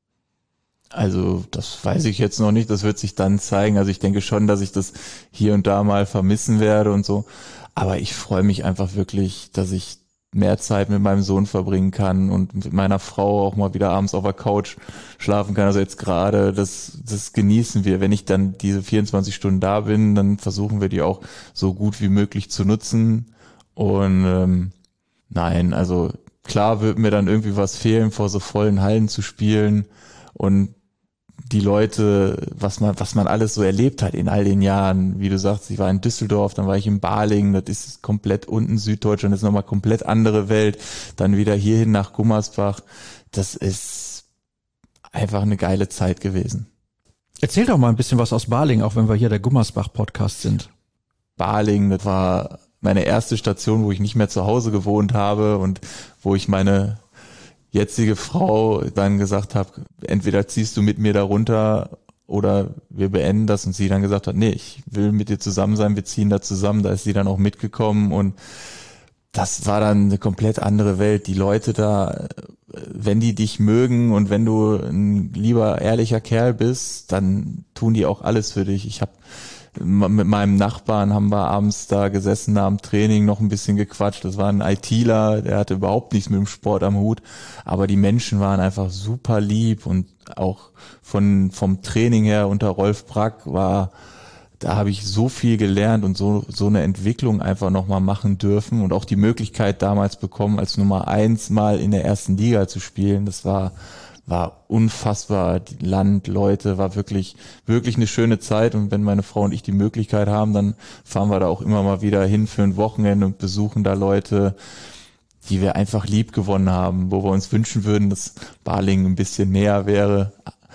Also das weiß ich jetzt noch nicht, das wird sich dann zeigen. Also ich denke schon, dass ich das hier und da mal vermissen werde und so. Aber ich freue mich einfach wirklich, dass ich mehr Zeit mit meinem Sohn verbringen kann und mit meiner Frau auch mal wieder abends auf der Couch schlafen kann. Also jetzt gerade, das, das genießen wir. Wenn ich dann diese vierundzwanzig Stunden da bin, dann versuchen wir die auch so gut wie möglich zu nutzen. Und ähm, nein, also klar wird mir dann irgendwie was fehlen, vor so vollen Hallen zu spielen und die Leute, was man, was man alles so erlebt hat in all den Jahren, wie du sagst, ich war in Düsseldorf, dann war ich in Balingen, das ist komplett unten Süddeutschland, das ist nochmal komplett andere Welt, dann wieder hierhin nach Gummersbach, das ist einfach eine geile Zeit gewesen. Erzähl doch mal ein bisschen was aus Balingen, auch wenn wir hier der Gummersbach-Podcast sind. Balingen, das war meine erste Station, wo ich nicht mehr zu Hause gewohnt habe und wo ich meine jetzige Frau dann gesagt habe, entweder ziehst du mit mir da runter oder wir beenden das, und sie dann gesagt hat, nee, ich will mit dir zusammen sein, wir ziehen da zusammen, da ist sie dann auch mitgekommen und das war dann eine komplett andere Welt. Die Leute da, wenn die dich mögen und wenn du ein lieber, ehrlicher Kerl bist, dann tun die auch alles für dich. Ich habe mit meinem Nachbarn haben wir abends da gesessen nach dem Training, noch ein bisschen gequatscht. Das war ein ITler, der hatte überhaupt nichts mit dem Sport am Hut, aber die Menschen waren einfach super lieb und auch von vom Training her unter Rolf Brack war, da habe ich so viel gelernt und so so eine Entwicklung einfach nochmal machen dürfen und auch die Möglichkeit damals bekommen, als Nummer eins mal in der ersten Liga zu spielen. Das war war unfassbar. Die Land, Leute, war wirklich, wirklich eine schöne Zeit. Und wenn meine Frau und ich die Möglichkeit haben, dann fahren wir da auch immer mal wieder hin für ein Wochenende und besuchen da Leute, die wir einfach lieb gewonnen haben, wo wir uns wünschen würden, dass Balingen ein bisschen näher wäre.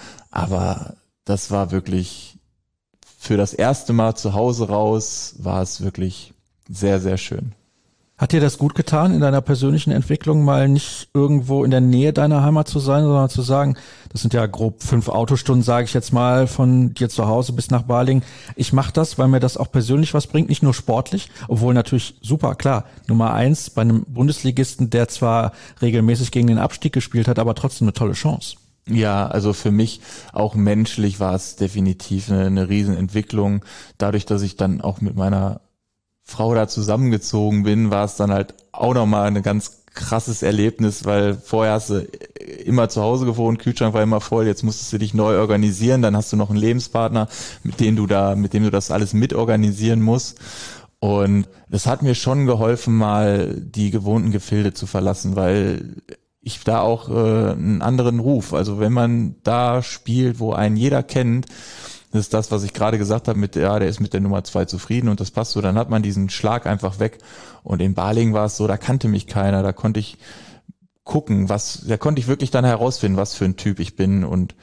Aber das war wirklich für das erste Mal zu Hause raus, war es wirklich sehr, sehr schön. Hat dir das gut getan, in deiner persönlichen Entwicklung mal nicht irgendwo in der Nähe deiner Heimat zu sein, sondern zu sagen, das sind ja grob fünf Autostunden, sage ich jetzt mal, von dir zu Hause bis nach Balingen. Ich mache das, weil mir das auch persönlich was bringt, nicht nur sportlich, obwohl natürlich super, klar, Nummer eins bei einem Bundesligisten, der zwar regelmäßig gegen den Abstieg gespielt hat, aber trotzdem eine tolle Chance. Ja, also für mich auch menschlich war es definitiv eine, eine Riesenentwicklung. Dadurch, dass ich dann auch mit meiner Frau da zusammengezogen bin, war es dann halt auch nochmal ein ganz krasses Erlebnis, weil vorher hast du immer zu Hause gewohnt, Kühlschrank war immer voll, jetzt musstest du dich neu organisieren, dann hast du noch einen Lebenspartner, mit dem du da, mit dem du das alles mitorganisieren musst. Und das hat mir schon geholfen, mal die gewohnten Gefilde zu verlassen, weil ich da auch äh, einen anderen Ruf, also wenn man da spielt, wo einen jeder kennt, das ist das, was ich gerade gesagt habe, mit ja, der ist mit der Nummer zwei zufrieden und das passt so, dann hat man diesen Schlag einfach weg. Und in Balingen war es so, da kannte mich keiner, da konnte ich gucken, was, da konnte ich wirklich dann herausfinden, was für ein Typ ich bin. Und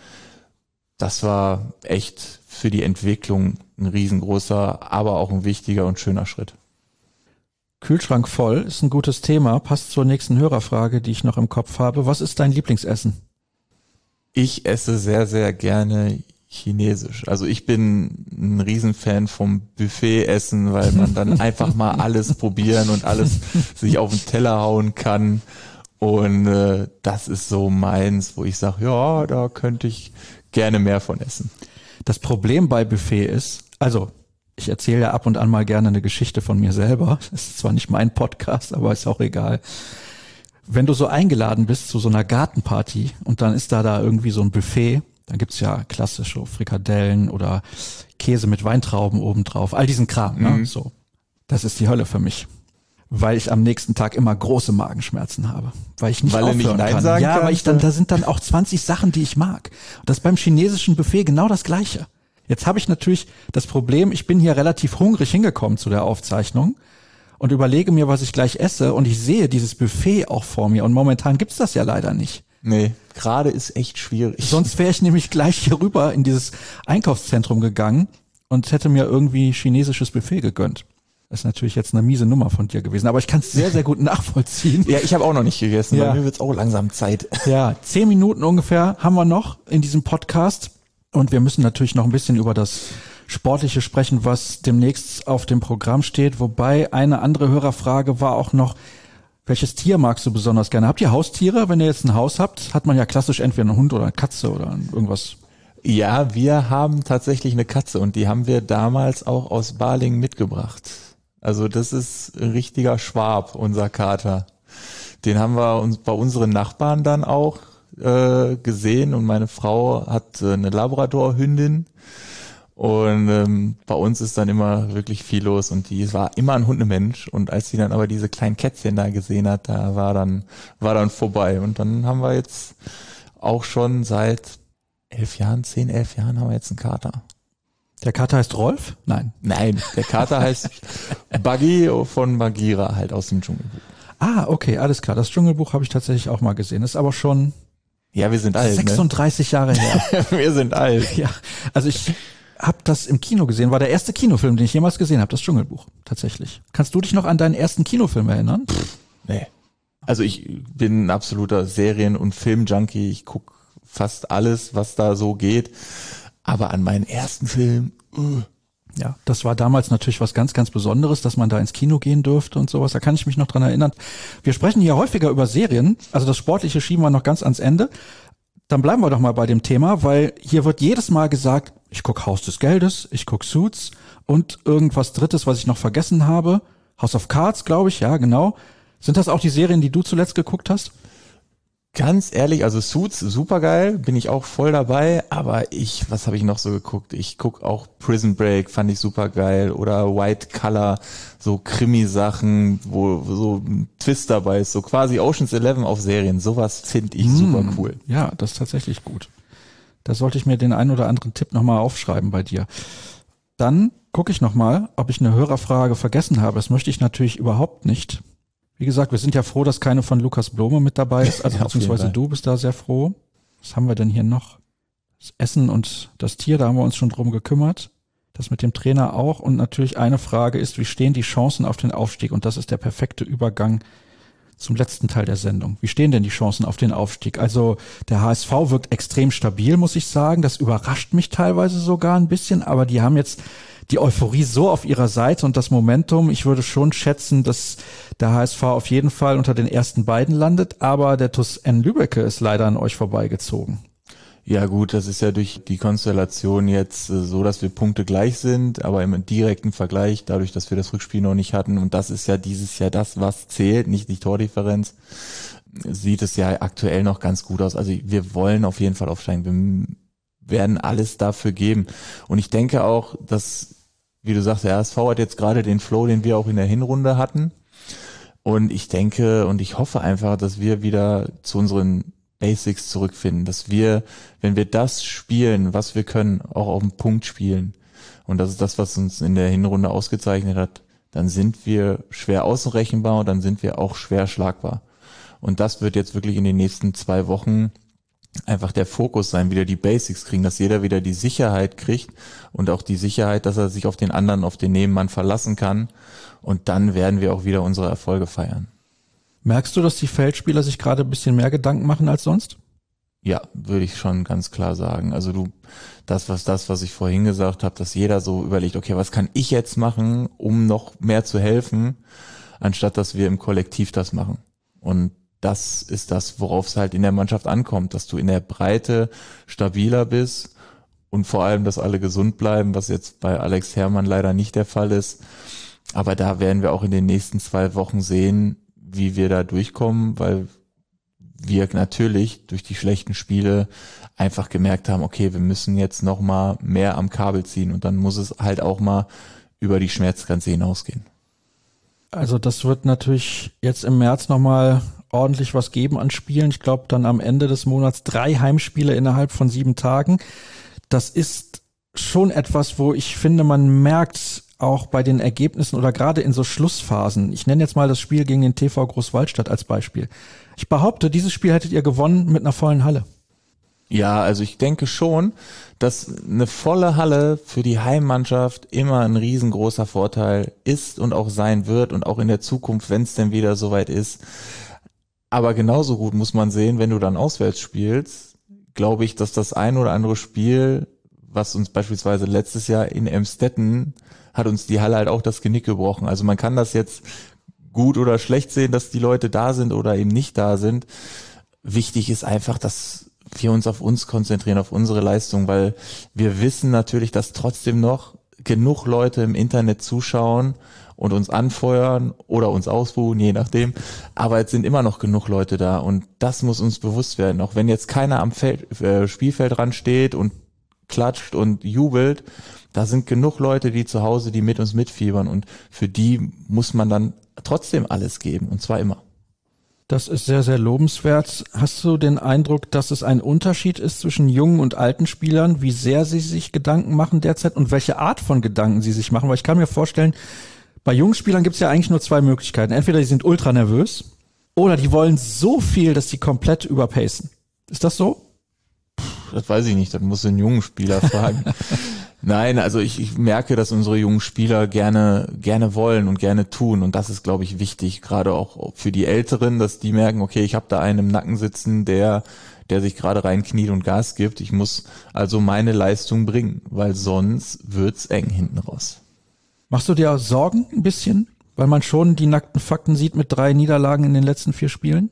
das war echt für die Entwicklung ein riesengroßer, aber auch ein wichtiger und schöner Schritt. Kühlschrank voll ist ein gutes Thema, passt zur nächsten Hörerfrage, die ich noch im Kopf habe. Was ist dein Lieblingsessen? Ich esse sehr, sehr gerne Chinesisch. Also ich bin ein Riesenfan vom Buffet-Essen, weil man dann einfach mal alles probieren und alles sich auf den Teller hauen kann. Und äh, das ist so meins, wo ich sage, ja, da könnte ich gerne mehr von essen. Das Problem bei Buffet ist, also ich erzähle ja ab und an mal gerne eine Geschichte von mir selber. Das ist zwar nicht mein Podcast, aber ist auch egal. Wenn du so eingeladen bist zu so einer Gartenparty und dann ist da da irgendwie so ein Buffet, dann gibt's ja klassische Frikadellen oder Käse mit Weintrauben obendrauf, all diesen Kram, ne? Mhm. So. Das ist die Hölle für mich. Weil ich am nächsten Tag immer große Magenschmerzen habe. Weil ich nicht Weil du aufhören nicht Nein kann. sagen ja, kannst, weil ich dann, da sind dann auch zwanzig Sachen, die ich mag. Und das ist beim chinesischen Buffet genau das Gleiche. Jetzt habe ich natürlich das Problem, ich bin hier relativ hungrig hingekommen zu der Aufzeichnung und überlege mir, was ich gleich esse und ich sehe dieses Buffet auch vor mir und momentan gibt's das ja leider nicht. Nee, gerade ist echt schwierig. Sonst wäre ich nämlich gleich hier rüber in dieses Einkaufszentrum gegangen und hätte mir irgendwie chinesisches Buffet gegönnt. Das ist natürlich jetzt eine miese Nummer von dir gewesen, aber ich kann es sehr, sehr gut nachvollziehen. Ja, ich habe auch noch nicht gegessen, Ja. weil mir wird's auch langsam Zeit. Ja, zehn Minuten ungefähr haben wir noch in diesem Podcast und wir müssen natürlich noch ein bisschen über das Sportliche sprechen, was demnächst auf dem Programm steht, wobei eine andere Hörerfrage war auch noch, welches Tier magst du besonders gerne? Habt ihr Haustiere? Wenn ihr jetzt ein Haus habt, hat man ja klassisch entweder einen Hund oder eine Katze oder irgendwas. Ja, wir haben tatsächlich eine Katze und die haben wir damals auch aus Balingen mitgebracht. Also das ist ein richtiger Schwab, unser Kater. Den haben wir uns bei unseren Nachbarn dann auch äh, gesehen und meine Frau hat äh, eine Labrador-Hündin und ähm, bei uns ist dann immer wirklich viel los und die war immer ein Hundemensch und als sie dann aber diese kleinen Kätzchen da gesehen hat, da war dann war dann vorbei und dann haben wir jetzt auch schon seit elf Jahren, zehn, elf Jahren haben wir jetzt einen Kater. Der Kater heißt Rolf? Nein. Nein, der Kater heißt Buggy von Bagheera, halt aus dem Dschungelbuch. Ah, okay, alles klar. Das Dschungelbuch habe ich tatsächlich auch mal gesehen. Das ist aber schon Ja, wir sind alt, sechsunddreißig Jahre her. ne? Wir sind alt. Ja, also ich habe das im Kino gesehen. War der erste Kinofilm, den ich jemals gesehen habe, das Dschungelbuch, tatsächlich. Kannst du dich noch an deinen ersten Kinofilm erinnern? Nee. Also ich bin ein absoluter Serien- und Film-Junkie. Ich guck fast alles, was da so geht. Aber an meinen ersten Film, uh. Ja, das war damals natürlich was ganz, ganz Besonderes, dass man da ins Kino gehen durfte und sowas. Da kann ich mich noch dran erinnern. Wir sprechen hier häufiger über Serien. Also das Sportliche schieben wir noch ganz ans Ende. Dann bleiben wir doch mal bei dem Thema, weil hier wird jedes Mal gesagt, ich guck Haus des Geldes, ich guck Suits und irgendwas Drittes, was ich noch vergessen habe. House of Cards, glaube ich, ja, genau. Sind das auch die Serien, die du zuletzt geguckt hast? Ganz ehrlich, also Suits, super geil, bin ich auch voll dabei, aber ich, was habe ich noch so geguckt? Ich guck auch Prison Break, fand ich super geil, oder White Collar, so Krimi-Sachen, wo so ein Twist dabei ist, so quasi Ocean's Eleven auf Serien, sowas finde ich mm, super cool. Ja, das ist tatsächlich gut. Da sollte ich mir den einen oder anderen Tipp nochmal aufschreiben bei dir. Dann gucke ich nochmal, ob ich eine Hörerfrage vergessen habe. Das möchte ich natürlich überhaupt nicht. Wie gesagt, wir sind ja froh, dass keine von Lukas Blome mit dabei ist, also ja, beziehungsweise du bist da sehr froh. Was haben wir denn hier noch? Das Essen und das Tier, da haben wir uns schon drum gekümmert. Das mit dem Trainer auch. Und natürlich eine Frage ist, wie stehen die Chancen auf den Aufstieg? Und das ist der perfekte Übergang zum letzten Teil der Sendung. Wie stehen denn die Chancen auf den Aufstieg? Also der H S V wirkt extrem stabil, muss ich sagen. Das überrascht mich teilweise sogar ein bisschen, aber die haben jetzt die Euphorie so auf ihrer Seite und das Momentum. Ich würde schon schätzen, dass der H S V auf jeden Fall unter den ersten beiden landet, aber der TuS N Lübbecke ist leider an euch vorbeigezogen. Ja gut, das ist ja durch die Konstellation jetzt so, dass wir Punkte gleich sind, aber im direkten Vergleich, dadurch, dass wir das Rückspiel noch nicht hatten, und das ist ja dieses Jahr das, was zählt, nicht die Tordifferenz, sieht es ja aktuell noch ganz gut aus. Also wir wollen auf jeden Fall aufsteigen, wir werden alles dafür geben. Und ich denke auch, dass, wie du sagst, der H S V hat jetzt gerade den Flow, den wir auch in der Hinrunde hatten. Und ich denke und ich hoffe einfach, dass wir wieder zu unseren Basics zurückfinden, dass wir, wenn wir das spielen, was wir können, auch auf den Punkt spielen. Und das ist das, was uns in der Hinrunde ausgezeichnet hat. Dann sind wir schwer außenrechenbar und dann sind wir auch schwer schlagbar. Und das wird jetzt wirklich in den nächsten zwei Wochen einfach der Fokus sein, wieder die Basics kriegen, dass jeder wieder die Sicherheit kriegt und auch die Sicherheit, dass er sich auf den anderen, auf den Nebenmann verlassen kann. Und dann werden wir auch wieder unsere Erfolge feiern. Merkst du, dass die Feldspieler sich gerade ein bisschen mehr Gedanken machen als sonst? Ja, würde ich schon ganz klar sagen. Also du, das was das, was ich vorhin gesagt habe, dass jeder so überlegt, okay, was kann ich jetzt machen, um noch mehr zu helfen, anstatt dass wir im Kollektiv das machen. Und das ist das, worauf es halt in der Mannschaft ankommt, dass du in der Breite stabiler bist und vor allem, dass alle gesund bleiben, was jetzt bei Alex Herrmann leider nicht der Fall ist. Aber da werden wir auch in den nächsten zwei Wochen sehen, wie wir da durchkommen, weil wir natürlich durch die schlechten Spiele einfach gemerkt haben, okay, wir müssen jetzt noch mal mehr am Kabel ziehen und dann muss es halt auch mal über die Schmerzgrenze hinausgehen. Also das wird natürlich jetzt im März noch mal ordentlich was geben an Spielen. Ich glaube dann am Ende des Monats drei Heimspiele innerhalb von sieben Tagen. Das ist schon etwas, wo ich finde, man merkt auch bei den Ergebnissen oder gerade in so Schlussphasen. Ich nenne jetzt mal das Spiel gegen den T V Großwaldstadt als Beispiel. Ich behaupte, dieses Spiel hättet ihr gewonnen mit einer vollen Halle. Ja, also ich denke schon, dass eine volle Halle für die Heimmannschaft immer ein riesengroßer Vorteil ist und auch sein wird und auch in der Zukunft, wenn es denn wieder soweit ist. Aber genauso gut muss man sehen, wenn du dann auswärts spielst, glaube ich, dass das ein oder andere Spiel, was uns beispielsweise letztes Jahr in Emstetten hat uns die Halle halt auch das Genick gebrochen. Also man kann das jetzt gut oder schlecht sehen, dass die Leute da sind oder eben nicht da sind. Wichtig ist einfach, dass wir uns auf uns konzentrieren, auf unsere Leistung, weil wir wissen natürlich, dass trotzdem noch genug Leute im Internet zuschauen und uns anfeuern oder uns ausbuhen, je nachdem. Aber jetzt sind immer noch genug Leute da und das muss uns bewusst werden. Auch wenn jetzt keiner am Feld, äh, Spielfeldrand steht und klatscht und jubelt, da sind genug Leute, die zu Hause, die mit uns mitfiebern und für die muss man dann trotzdem alles geben und zwar immer. Das ist sehr, sehr lobenswert. Hast du den Eindruck, dass es ein Unterschied ist zwischen jungen und alten Spielern, wie sehr sie sich Gedanken machen derzeit und welche Art von Gedanken sie sich machen? Weil ich kann mir vorstellen, bei jungen Spielern gibt es ja eigentlich nur zwei Möglichkeiten. Entweder die sind ultra nervös oder die wollen so viel, dass sie komplett überpacen. Ist das so? Das weiß ich nicht, das muss ein jungen Spieler fragen. Nein, also ich, ich merke, dass unsere jungen Spieler gerne gerne wollen und gerne tun und das ist, glaube ich, wichtig, gerade auch für die Älteren, dass die merken, okay, ich habe da einen im Nacken sitzen, der der sich gerade reinkniet und Gas gibt. Ich muss also meine Leistung bringen, weil sonst wird's eng hinten raus. Machst du dir Sorgen ein bisschen, weil man schon die nackten Fakten sieht mit drei Niederlagen in den letzten vier Spielen?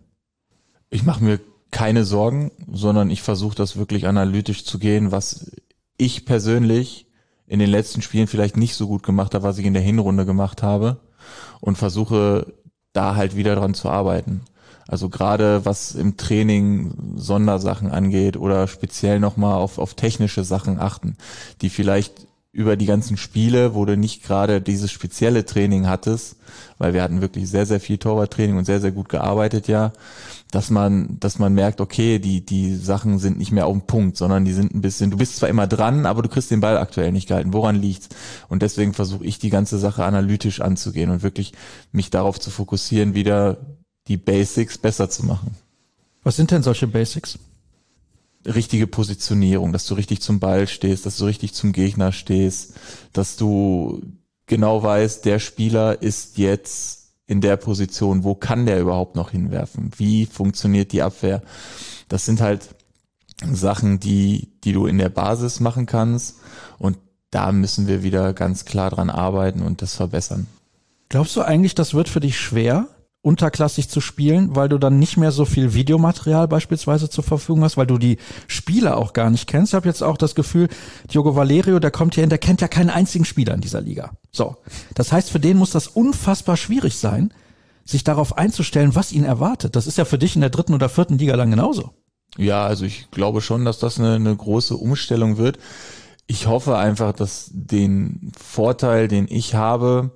Ich mache mir keine Sorgen, sondern ich versuche das wirklich analytisch zu gehen, was ich persönlich in den letzten Spielen vielleicht nicht so gut gemacht habe, was ich in der Hinrunde gemacht habe und versuche da halt wieder dran zu arbeiten. Also gerade was im Training Sondersachen angeht oder speziell nochmal auf, auf technische Sachen achten, die vielleicht über die ganzen Spiele, wo du nicht gerade dieses spezielle Training hattest, weil wir hatten wirklich sehr, sehr viel Torwarttraining und sehr, sehr gut gearbeitet, ja, dass man, dass man merkt, okay, die, die Sachen sind nicht mehr auf dem Punkt, sondern die sind ein bisschen, du bist zwar immer dran, aber du kriegst den Ball aktuell nicht gehalten. Woran liegt's? Und deswegen versuche ich die ganze Sache analytisch anzugehen und wirklich mich darauf zu fokussieren, wieder die Basics besser zu machen. Was sind denn solche Basics? Richtige Positionierung, dass du richtig zum Ball stehst, dass du richtig zum Gegner stehst, dass du genau weißt, der Spieler ist jetzt in der Position, wo kann der überhaupt noch hinwerfen? Wie funktioniert die Abwehr? Das sind halt Sachen, die, die du in der Basis machen kannst, und da müssen wir wieder ganz klar dran arbeiten und das verbessern. Glaubst du eigentlich, das wird für dich schwer, unterklassig zu spielen, weil du dann nicht mehr so viel Videomaterial beispielsweise zur Verfügung hast, weil du die Spieler auch gar nicht kennst? Ich habe jetzt auch das Gefühl, Diogo Valerio, der kommt hier hin, der kennt ja keinen einzigen Spieler in dieser Liga. So, das heißt, für den muss das unfassbar schwierig sein, sich darauf einzustellen, was ihn erwartet. Das ist ja für dich in der dritten oder vierten Liga lang genauso. Ja, also ich glaube schon, dass das eine, eine große Umstellung wird. Ich hoffe einfach, dass den Vorteil, den ich habe,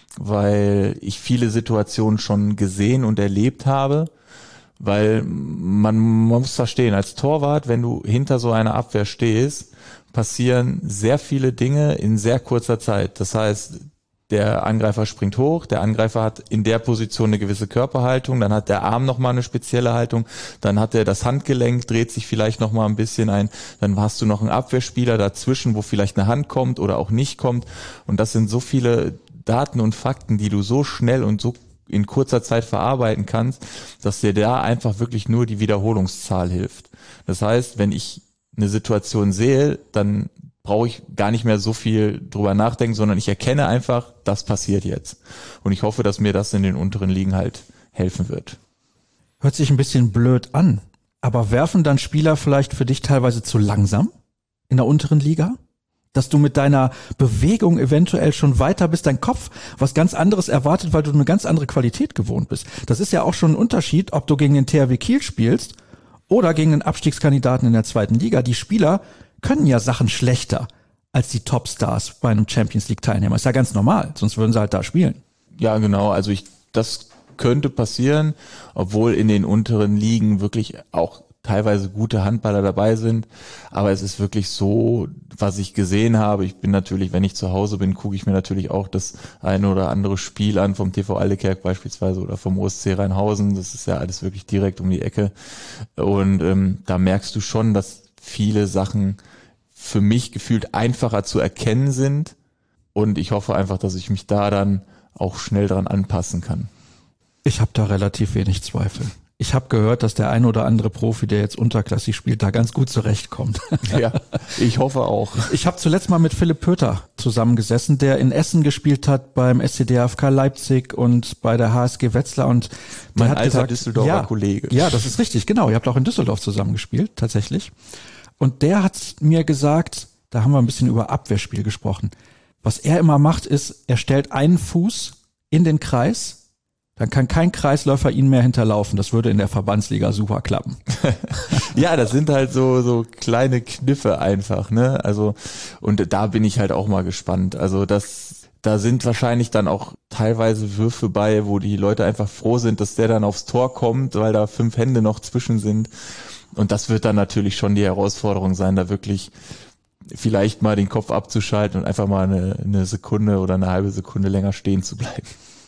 weil ich viele Situationen schon gesehen und erlebt habe, weil man, man muss verstehen, als Torwart, wenn du hinter so einer Abwehr stehst, passieren sehr viele Dinge in sehr kurzer Zeit. Das heißt, der Angreifer springt hoch, der Angreifer hat in der Position eine gewisse Körperhaltung, dann hat der Arm nochmal eine spezielle Haltung, dann hat er das Handgelenk, dreht sich vielleicht nochmal ein bisschen ein, dann hast du noch einen Abwehrspieler dazwischen, wo vielleicht eine Hand kommt oder auch nicht kommt, und das sind so viele Daten und Fakten, die du so schnell und so in kurzer Zeit verarbeiten kannst, dass dir da einfach wirklich nur die Wiederholungszahl hilft. Das heißt, wenn ich eine Situation sehe, dann brauche ich gar nicht mehr so viel drüber nachdenken, sondern ich erkenne einfach, das passiert jetzt. Und ich hoffe, dass mir das in den unteren Ligen halt helfen wird. Hört sich ein bisschen blöd an, aber werfen dann Spieler vielleicht für dich teilweise zu langsam in der unteren Liga? Dass du mit deiner Bewegung eventuell schon weiter bist, dein Kopf was ganz anderes erwartet, weil du eine ganz andere Qualität gewohnt bist. Das ist ja auch schon ein Unterschied, ob du gegen den T H W Kiel spielst oder gegen den Abstiegskandidaten in der zweiten Liga. Die Spieler können ja Sachen schlechter als die Topstars bei einem Champions League Teilnehmer. Ist ja ganz normal, sonst würden sie halt da spielen. Ja, genau. Also ich, das könnte passieren, obwohl in den unteren Ligen wirklich auch teilweise gute Handballer dabei sind, aber es ist wirklich so, was ich gesehen habe. Ich bin natürlich, wenn ich zu Hause bin, gucke ich mir natürlich auch das eine oder andere Spiel an, vom T V Aldekerk beispielsweise oder vom O S C Rheinhausen. Das ist ja alles wirklich direkt um die Ecke, und ähm, da merkst du schon, dass viele Sachen für mich gefühlt einfacher zu erkennen sind, und ich hoffe einfach, dass ich mich da dann auch schnell dran anpassen kann. Ich habe da relativ wenig Zweifel. Ich habe gehört, dass der ein oder andere Profi, der jetzt unterklassig spielt, da ganz gut zurechtkommt. Ja, ich hoffe auch. Ich habe zuletzt mal mit Philipp Pöter zusammengesessen, der in Essen gespielt hat beim S C D F K Leipzig und bei der H S G Wetzlar. Und mein hat alter gesagt, Düsseldorfer ja, Kollege. Ja, das ist richtig, genau. Ihr habt auch in Düsseldorf zusammengespielt, tatsächlich. Und der hat mir gesagt, da haben wir ein bisschen über Abwehrspiel gesprochen. Was er immer macht, ist, er stellt einen Fuß in den Kreis, dann kann kein Kreisläufer ihn mehr hinterlaufen. Das würde in der Verbandsliga super klappen. Ja, das sind halt so so kleine Kniffe einfach, ne? Also, und da bin ich halt auch mal gespannt. Also das, da sind wahrscheinlich dann auch teilweise Würfe bei, wo die Leute einfach froh sind, dass der dann aufs Tor kommt, weil da fünf Hände noch zwischen sind. Und das wird dann natürlich schon die Herausforderung sein, da wirklich vielleicht mal den Kopf abzuschalten und einfach mal eine, eine Sekunde oder eine halbe Sekunde länger stehen zu bleiben.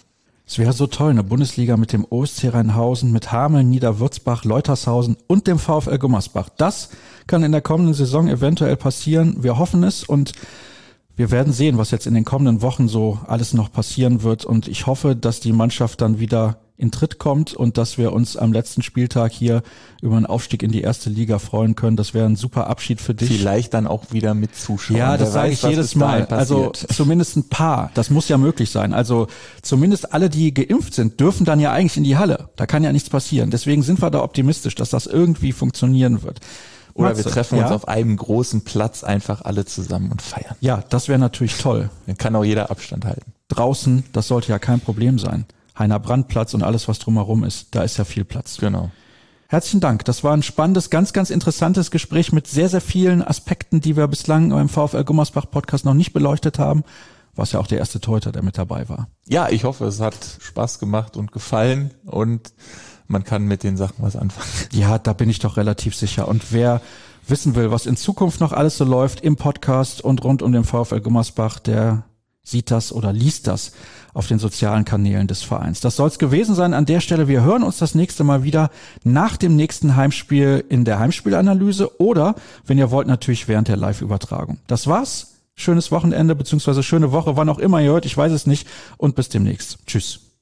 Es wäre so toll, eine Bundesliga mit dem O S C Rheinhausen, mit Hameln, Niederwürzbach, Leutershausen und dem VfL Gummersbach. Das kann in der kommenden Saison eventuell passieren. Wir hoffen es, und wir werden sehen, was jetzt in den kommenden Wochen so alles noch passieren wird. Und ich hoffe, dass die Mannschaft dann wieder in Tritt kommt und dass wir uns am letzten Spieltag hier über einen Aufstieg in die erste Liga freuen können. Das wäre ein super Abschied für dich. Vielleicht dann auch wieder mit Zuschauern. Ja, das sage ich jedes Mal. Also zumindest ein paar. Das muss ja möglich sein. Also zumindest alle, die geimpft sind, dürfen dann ja eigentlich in die Halle. Da kann ja nichts passieren. Deswegen sind wir da optimistisch, dass das irgendwie funktionieren wird. Oder Matze, wir treffen uns ja? auf einem großen Platz einfach alle zusammen und feiern. Ja, das wäre natürlich toll. Dann kann auch jeder Abstand halten. Draußen, das sollte ja kein Problem sein. Heiner-Brand-Platz und alles, was drumherum ist. Da ist ja viel Platz. Genau. Herzlichen Dank. Das war ein spannendes, ganz, ganz interessantes Gespräch mit sehr, sehr vielen Aspekten, die wir bislang beim VfL Gummersbach Podcast noch nicht beleuchtet haben. Was ja auch der erste Torhüter, der mit dabei war. Ja, ich hoffe, es hat Spaß gemacht und gefallen und man kann mit den Sachen was anfangen. Ja, da bin ich doch relativ sicher. Und wer wissen will, was in Zukunft noch alles so läuft im Podcast und rund um den VfL Gummersbach, der sieht das oder liest das auf den sozialen Kanälen des Vereins. Das soll es gewesen sein an der Stelle. Wir hören uns das nächste Mal wieder nach dem nächsten Heimspiel in der Heimspielanalyse oder, wenn ihr wollt, natürlich während der Live-Übertragung. Das war's. Schönes Wochenende bzw. schöne Woche, wann auch immer ihr hört, ich weiß es nicht. Und bis demnächst. Tschüss.